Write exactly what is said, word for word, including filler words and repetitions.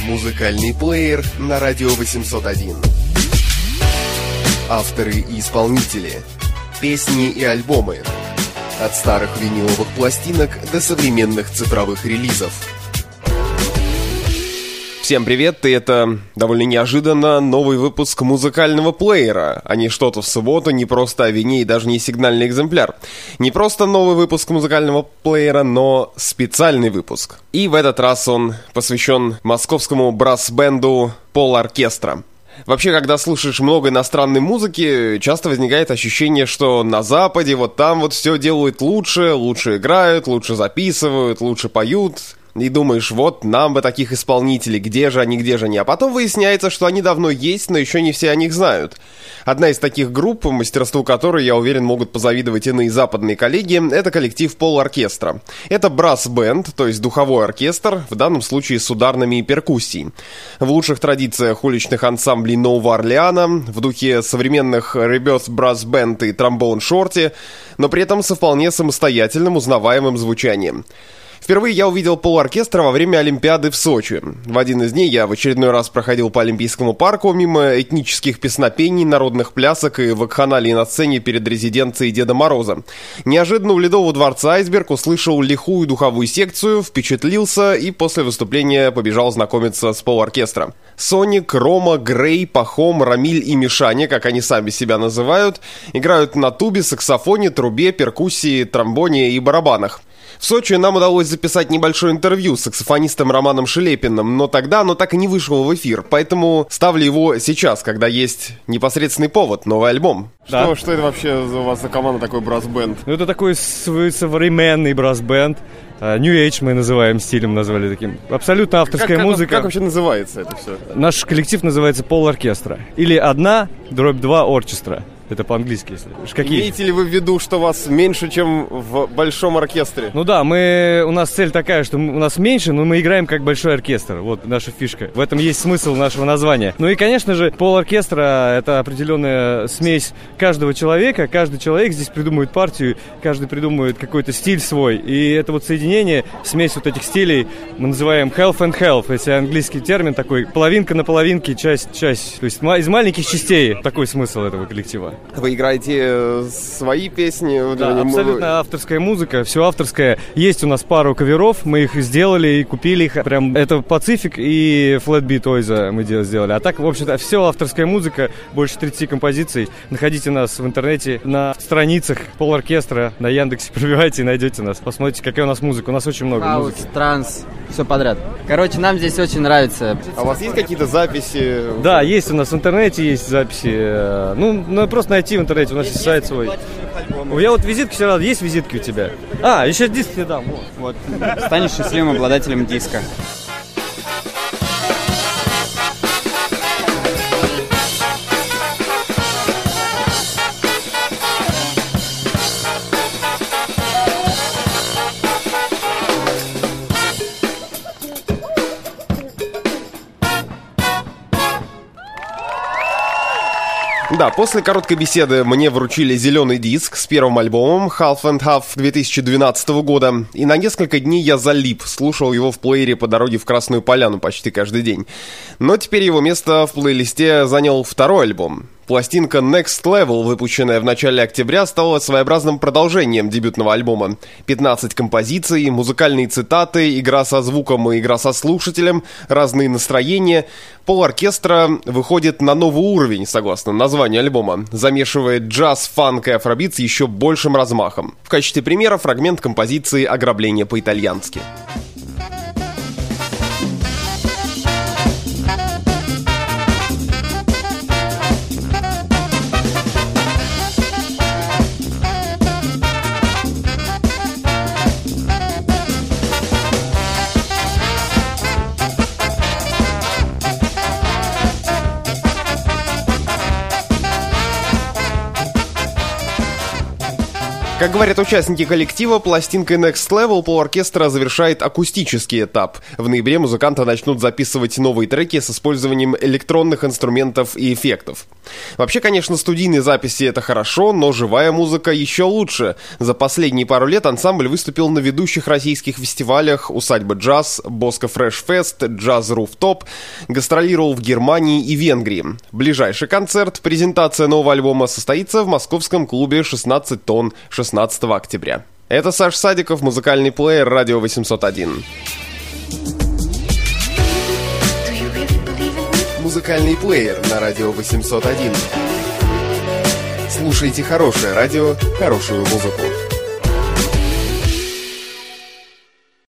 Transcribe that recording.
Музыкальный плеер на радио восемьсот один. Авторы и исполнители, песни и альбомы. От старых виниловых пластинок до современных цифровых релизов. Всем привет, и это довольно неожиданно новый выпуск музыкального плеера, а не что-то в субботу, не просто о вине и даже не сигнальный экземпляр. Не просто новый выпуск музыкального плеера, но специальный выпуск. И в этот раз он посвящен московскому брас-бенду Пол Оркестра. Вообще, когда слушаешь много иностранной музыки, часто возникает ощущение, что на Западе вот там вот все делают лучше, лучше играют, лучше записывают, лучше поют. И думаешь, вот нам бы таких исполнителей, где же они, где же они? А потом выясняется, что они давно есть, но еще не все о них знают. Одна из таких групп, мастерству которой, я уверен, могут позавидовать иные западные коллеги, это коллектив Пол Оркестра. Это брас-бенд, то есть духовой оркестр, в данном случае с ударными и перкуссией. В лучших традициях уличных ансамблей Нового Орлеана, в духе современных Rebirth Brass Band и Trombone Shorty, но при этом со вполне самостоятельным, узнаваемым звучанием. Впервые я увидел Пол Оркестра во время Олимпиады в Сочи. В один из дней я в очередной раз проходил по Олимпийскому парку мимо этнических песнопений, народных плясок и вакханалий на сцене перед резиденцией Деда Мороза. Неожиданно у Ледового дворца «Айсберг» услышал лихую духовую секцию, впечатлился и после выступления побежал знакомиться с Пол Оркестра. Соник, Рома, Грей, Пахом, Рамиль и Мишаня, как они сами себя называют, играют на тубе, саксофоне, трубе, перкуссии, тромбоне и барабанах. В Сочи нам удалось записать небольшое интервью с саксофонистом Романом Шелепиным, но тогда оно так и не вышло в эфир, поэтому ставлю его сейчас, когда есть непосредственный повод, новый альбом. Да. Что, что это вообще у вас за команда, такой брас-бенд? Ну, это такой современный брас-бенд. New Age мы называем, стилем назвали таким. Абсолютно авторская как, музыка. Как, как вообще называется это все? Наш коллектив называется Пол Оркестра. Или одна, дробь два, оркестра. Это по-английски, если... Какие? Имеете ли вы в виду, что вас меньше, чем в большом оркестре? Ну да, мы... у нас цель такая, что у нас меньше, но мы играем как большой оркестр. Вот наша фишка. В этом есть смысл нашего названия. Ну и, конечно же, Пол Оркестра — это определенная смесь каждого человека. Каждый человек здесь придумывает партию, каждый придумывает какой-то стиль свой. И это вот соединение, смесь вот этих стилей мы называем half and half. Если английский термин такой, половинка на половинке, часть, часть. То есть из маленьких частей такой смысл этого коллектива. Вы играете свои песни? Да, абсолютно авторская музыка, все авторское. Есть у нас пару каверов, мы их сделали и купили их. Прям это Pacific и Flatbeat Toys мы сделали. А так, в общем-то, все авторская музыка, больше тридцать композиций. Находите нас в интернете, на страницах Пол Оркестра, на Яндексе, пробивайте и найдете нас. Посмотрите, какая у нас музыка. У нас очень много Хаус, музыки. транс, все подряд. Короче, нам здесь очень нравится. А у вас есть какие-то записи? Да, есть у нас в интернете, есть записи. Ну, ну просто найти в интернете, у нас есть сайт свой. Я вот визитки всегда, есть визитки у тебя? А, еще диск тебе дам. Вот. Станешь счастливым обладателем диска. Да, после короткой беседы мне вручили зеленый диск с первым альбомом Half and Half две тысячи двенадцатого года, и на несколько дней я залип, слушал его в плеере по дороге в Красную Поляну почти каждый день. Но теперь его место в плейлисте занял второй альбом. Пластинка Next Level, выпущенная в начале октября, стала своеобразным продолжением дебютного альбома. пятнадцать композиций, музыкальные цитаты, игра со звуком и игра со слушателем, разные настроения. Пол Оркестра выходит на новый уровень, согласно названию альбома, замешивает джаз, фанк и афробит с еще большим размахом. В качестве примера фрагмент композиции «Ограбление по-итальянски». Как говорят участники коллектива, пластинка Next Level полуоркестра завершает акустический этап. В ноябре музыканты начнут записывать новые треки с использованием электронных инструментов и эффектов. Вообще, конечно, студийные записи — это хорошо, но живая музыка еще лучше. За последние пару лет ансамбль выступил на ведущих российских фестивалях «Усадьба джаз», «Боско Фреш Фест», «Джаз Руфтоп», гастролировал в Германии и Венгрии. Ближайший концерт, презентация нового альбома, состоится в московском клубе шестнадцать тонн шестнадцатого октября. Это Саш Садиков, музыкальный плеер, радио восемьсот один. Музыкальный плеер на радио восемьсот один. Слушайте хорошее радио, хорошую музыку.